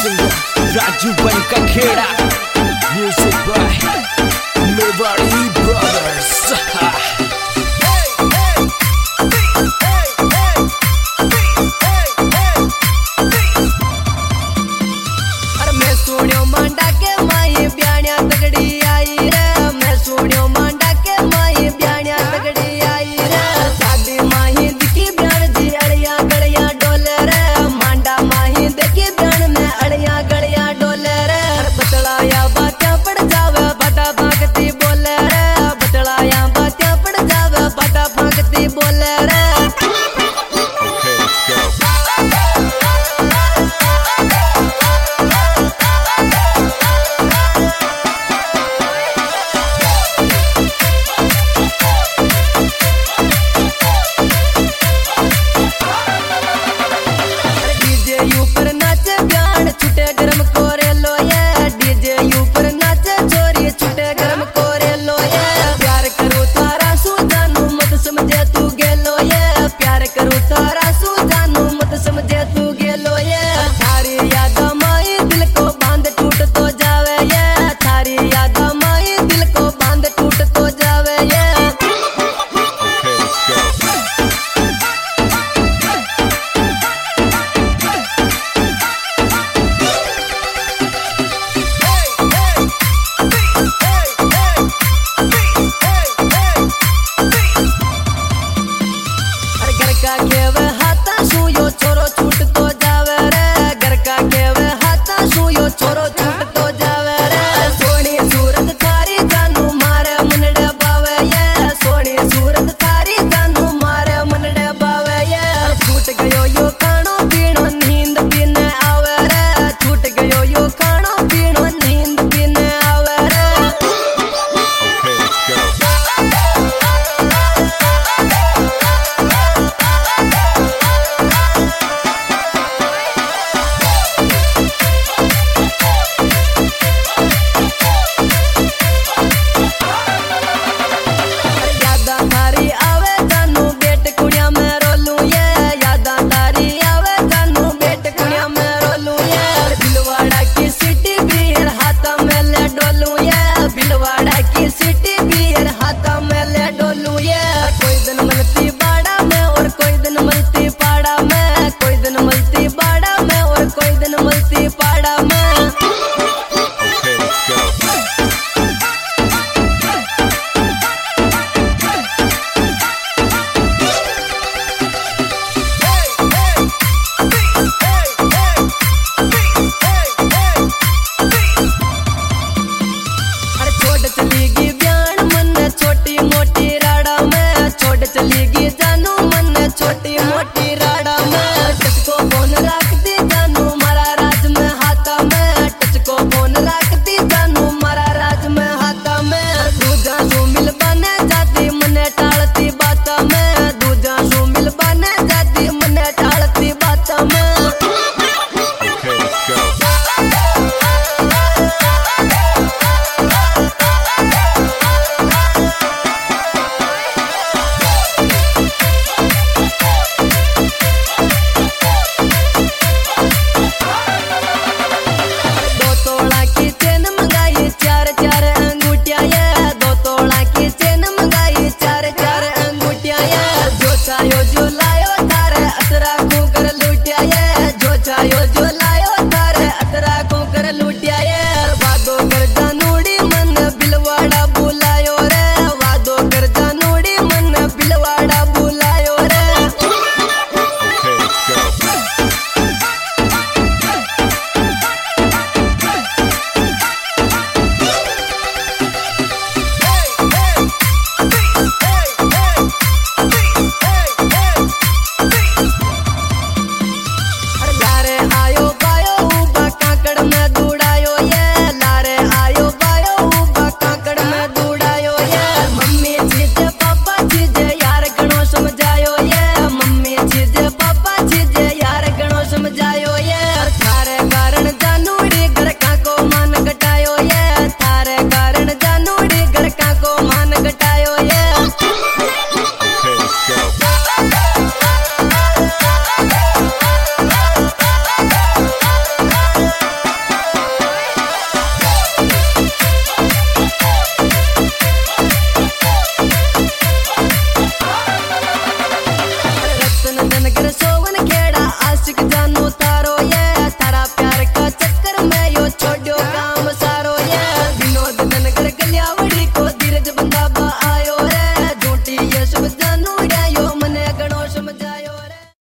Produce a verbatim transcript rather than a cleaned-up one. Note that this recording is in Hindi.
सिंगर राजू बन का खेड़ा, म्यूजिक बाय मेवाड़ी ब्रदर्स। सुनियो मांडा के माई ब्याणिया तगड़ी आई रे, मैं सुनियो मांडा के माई ब्याणिया तगड़ी आई रे। शादी माही दिखी ब्याण जी अड़िया गड़िया डोले रे, मांडा माही देखी ब्याण में अड़िया गड़िया डोले रे। बतलाया बात्या पड़ जावे बता भागती बोले रे, बतलाया बात्या पड़ जावे बता भागती बोले रे। ऊपर नाचे ब्याण छुटे गरम कोरे लोये, डीजे ऊपर नाचे छोरी छुटे गरम कोरे लोये। प्यार करूं थारा सू जानू मत समझे तू गेलो ये, प्यार करूं थारा सू जानू मत समझे तू गेलो ये। थारी याद माई दिल को बांध टूट तो जावे ये, थारी याद माई दिल को बांध टूट तो जावे ये। घर का केवे हाथा सुयो छोरो छूट तो जावे रे, घर का केवे हाथा सुयो छोरो छूट तो जावे रे। सोनी सूरत थारी जानू मारे मनडे बावे ये, सोनी सूरत थारी जानू मारे मनडे बावे ये। छूट गयो यो खानो पीनो नींद पीने आवे रे, छूट गयो यो खानो पीनो नींद पीने आवे रे। भिलवाड़ा की सिटी बियर हाथा में ले डोलू ये। कोई दिन मलती बाड़ा में और कोई दिन मलती पाड़ा में, कोई दिन मलती बाड़ा में और कोई दिन मलती पाड़ा में। चलेगी ब्याण मन छोटी मोटी राड़ा में, छोड़ चलेगी जानू मन छोटी मोटी राड़ा में। किसको कौन